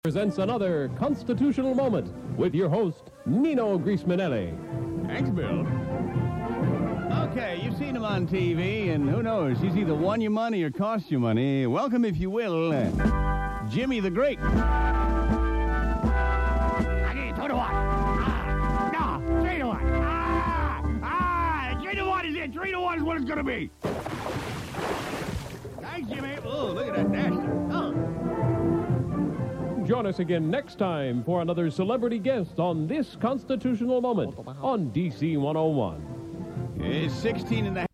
Presents another constitutional moment with your host, Nino Grismanelli. Thanks, Bill. Okay, you've seen him on TV, and who knows, he's either won you money or cost you money. Welcome, if you will, Jimmy the Great. I need 2 to 1. No, 3 to 1. 3 to 1 is it. 3 to 1 is what it's going to be. Thanks, Jimmy. Oh, look at that dasher. Oh. Join us again next time for another celebrity guest on this constitutional moment on DC 101. It's 16 and a half.